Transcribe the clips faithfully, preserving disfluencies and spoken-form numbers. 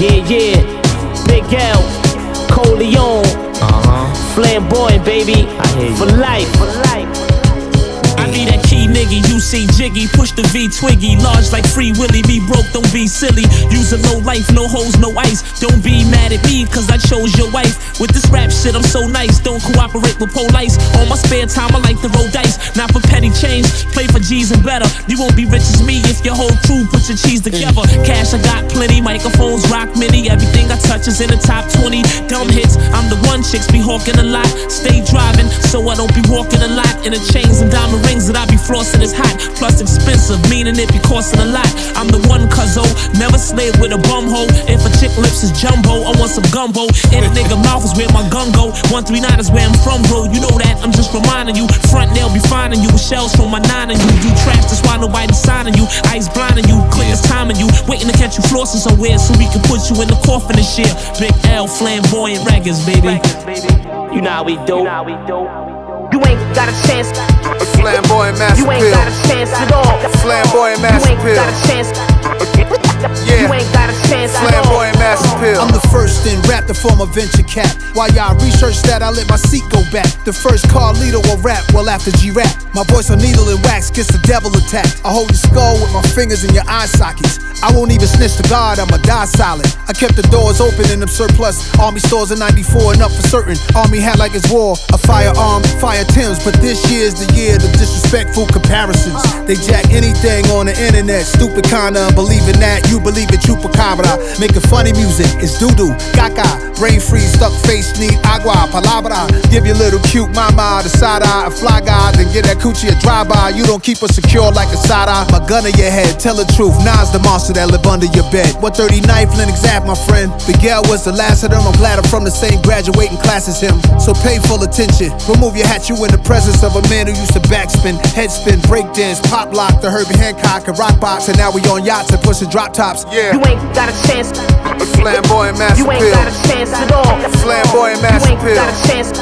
Yeah, yeah, Big L, Coleon, uh-huh. Flamboyant, baby, I hear you. For life, for life. I be that key nigga, you see Jiggy, push the V Twiggy, large like Free Willy, be broke, don't be silly. Use a low life, no hoes, no ice. Don't be mad at me, cause I chose your wife. With this rap shit, I'm so nice, don't cooperate with police. On my spare time, I like to roll dice, not for petty change, play for G's and better. You won't be rich as me if your whole crew puts your cheese together. Cash, I got plenty, microphones, rock mini, everything I touch is in the top twenty. Dumb hits, I'm the one chicks be hawking a lot. Stay driving, so I don't be walking a lot. In the chains and diamond rings that I be flossing is hot, plus expensive, meaning it be costing a lot. I'm the one cuzzo, never slave with a bum hole. If a chick lips is jumbo, I want some gumbo. In a nigga mouth is where my gun go. one three nine is where I'm from, bro. You know that, I'm just reminding you. Front they'll be finding you with shells from my nine and you. Do traps, that's why nobody's signing you. Ice blinding you, clear as timing you. Waiting to catch you flossing somewhere so we can put you in the coffin this year. Big L, Flamboyant Records, baby. You know how we do. You ain't got a chance. Flamboyant Master You ain't Pill. got a chance at all. Flamboyant Master You ain't Pill. got a chance. Yeah. You ain't got a chance at all. Flamboyant Master Pill. I'm the first in rap to form a venture cap. While y'all research that, I let my seat go back. The first Carlito will rap well after G-Rap. My voice on needle and wax gets the devil attacked. I hold your skull with my fingers in your eye sockets. I won't even snitch to God, I'ma die solid. I kept the doors open in them surplus Army stores in ninety-four and up for certain. Army hat like it's war, a firearm, fire Timbs. But this year's the year of disrespectful comparisons. They jack anything on the internet, stupid kinda believing that you believe it, chupacabra. Making funny music, it's doo-doo, gaga. Brain freeze, stuck face, need agua, palabra. Give your little cute mama the side eye, a fly guy, then get that coochie a drive-by. You don't keep her secure like a side-eye. My gun in your head, tell the truth, Nas the monster that live under your bed. one thirty-ninth Lennox Ave, my friend. Miguel was the last of them. I'm glad I'm from the same graduating class as him. So pay full attention. Remove your hat, you in the presence of a man who used to backspin, headspin, breakdance, pop lock, the Herbie Hancock and rock box, and now we on yachts and pushing drop tops. Yeah. You ain't got a chance. Flamboyant Master You ain't Pill. got a chance at all. Flamboyant You Master ain't Pill. got a chance.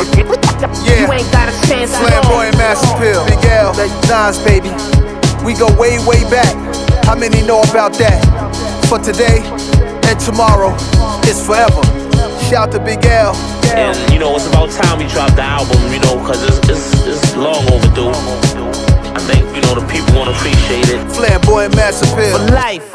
Yeah. You ain't got a chance at all. Flamboyant Master Pill. Miguel, Nas, baby. We go way, way back. How many know about that? For today and tomorrow, it's forever. Shout to Big L. And you know, it's about time we drop the album, you know, cause it's, it's, it's long overdue. I think, you know, the people wanna appreciate it. Flamboyant Master Pill. For life.